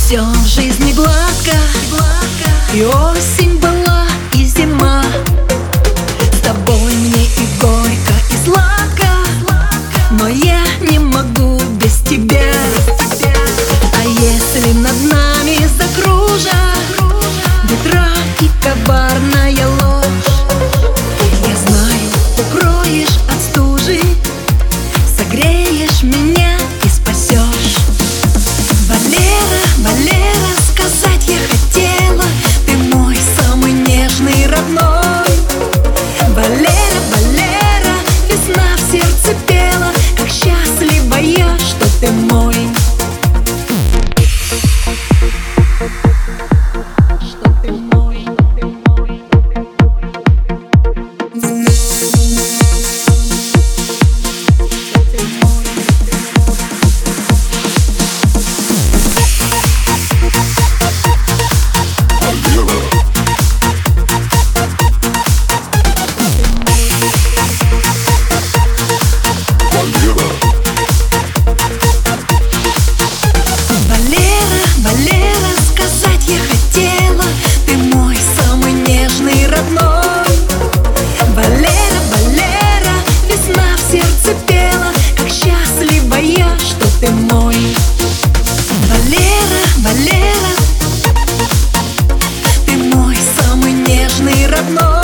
все в жизни гладко, и осень была, и зима. С тобой мне и горько, и сладко, но я не могу без тебя. А если над нами закружат ветра и коварная ложь, я знаю, укроешь от стужи, согреешь меня и спасешь. Валера, Валера, сказать я хотела, ты мой самый нежный, родной. Валера, Валера, весна в сердце пела, как счастлива я, что ты мой. Что ты мой. Валера, сказать я хотела, ты мой самый нежный, родной. Валера, Валера, весна в сердце пела, как счастлива я, что ты мой. Валера, Валера, ты мой самый нежный, родной.